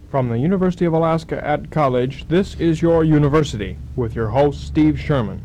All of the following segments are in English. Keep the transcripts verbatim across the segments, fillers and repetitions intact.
From the University of Alaska at College, this is Your University, with your host, Steve Sherman.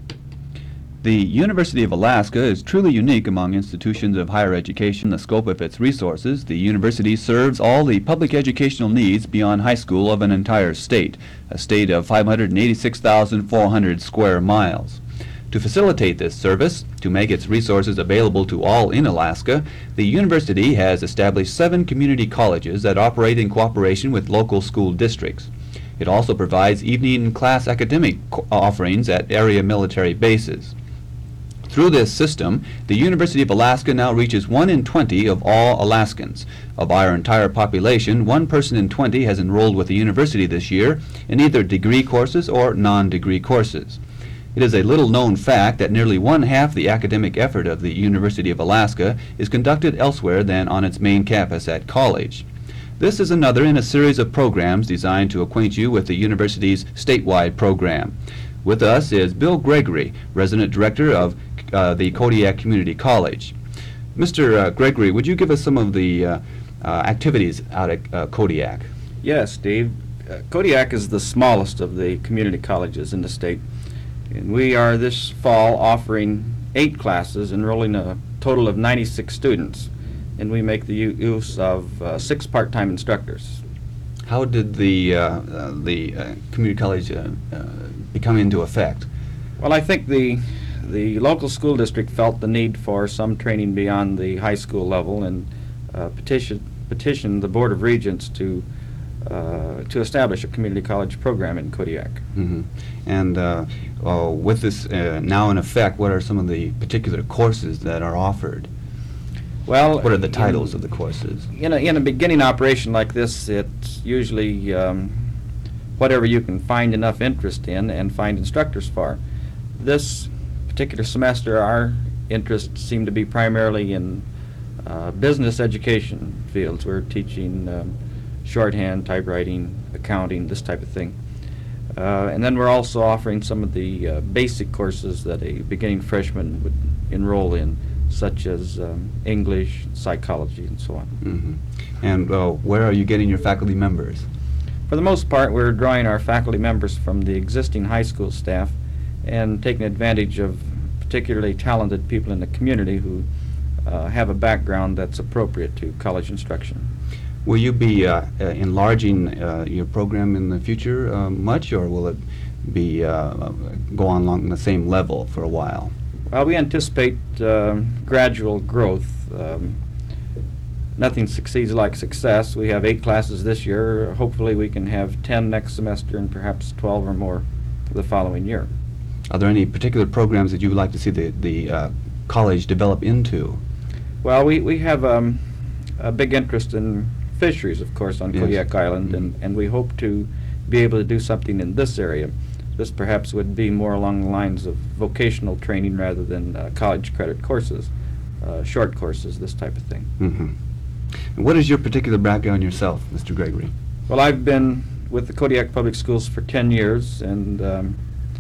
The University of Alaska is truly unique among institutions of higher education. The scope of its resources, the university serves all the public educational needs beyond high school of an entire state, a state of five hundred eighty-six thousand four hundred square miles. To facilitate this service, to make its resources available to all in Alaska, the university has established seven community colleges that operate in cooperation with local school districts. It also provides evening and class academic offerings at area military bases. Through this system, the University of Alaska now reaches one in twenty of all Alaskans. Of our entire population, one person in twenty has enrolled with the university this year in either degree courses or non-degree courses. It is a little-known fact that nearly one-half the academic effort of the University of Alaska is conducted elsewhere than on its main campus at College. This is another in a series of programs designed to acquaint you with the university's statewide program. With us is Bill Gregory, Resident Director of uh, the Kodiak Community College. Mister Uh, Gregory, would you give us some of the uh, uh, activities out at uh, Kodiak? Yes, Steve. Uh, Kodiak is the smallest of the community colleges in the state. And we are this fall offering eight classes, enrolling a total of ninety-six students. And we make the use of uh, six part-time instructors. How did the, uh, uh, the uh, community college uh, uh, become into effect? Well, I think the, the local school district felt the need for some training beyond the high school level and uh, petition, petitioned the Board of Regents to Uh, to establish a community college program in Kodiak. Mm-hmm. And uh, uh, with this uh, now in effect, what are some of the particular courses that are offered? Well, what are the titles in, of the courses? In a, in a beginning operation like this, it's usually um, whatever you can find enough interest in and find instructors for. This particular semester, our interests seem to be primarily in uh, business education fields. We're teaching um, shorthand, typewriting, accounting, this type of thing. Uh, and then we're also offering some of the uh, basic courses that a beginning freshman would enroll in, such as um, English, psychology, and so on. Mm-hmm. And uh, where are you getting your faculty members? For the most part, we're drawing our faculty members from the existing high school staff and taking advantage of particularly talented people in the community who uh, have a background that's appropriate to college instruction. Will you be uh, uh, enlarging uh, your program in the future uh, much, or will it be uh, go on along the same level for a while? Well, we anticipate uh, gradual growth. Um, nothing succeeds like success. We have eight classes this year. Hopefully we can have ten next semester and perhaps twelve or more the following year. Are there any particular programs that you would like to see the, the uh, college develop into? Well, we, we have um, a big interest in fisheries, of course, on Yes. Kodiak Island, Mm-hmm. and, and we hope to be able to do something in this area. This perhaps would be more along the lines of vocational training rather than uh, college credit courses, uh, short courses, this type of thing. Mm-hmm. And what is your particular background yourself, Mister Gregory? Well, I've been with the Kodiak Public Schools for ten years, and um,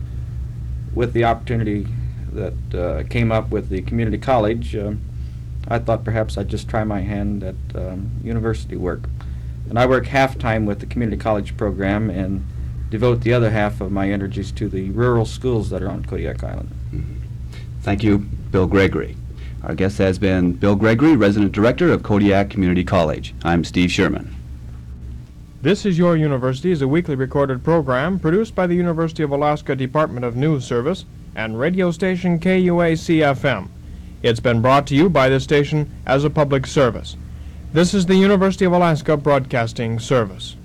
with the opportunity that uh, came up with the community college, uh, I thought perhaps I'd just try my hand at um, university work. And I work half-time with the community college program and devote the other half of my energies to the rural schools that are on Kodiak Island. Mm-hmm. Thank you, Bill Gregory. Our guest has been Bill Gregory, Resident Director of Kodiak Community College. I'm Steve Sherman. This is Your University is a weekly recorded program produced by the University of Alaska Department of News Service and radio station K U A C F M. It's been brought to you by this station as a public service. This is the University of Alaska Broadcasting Service.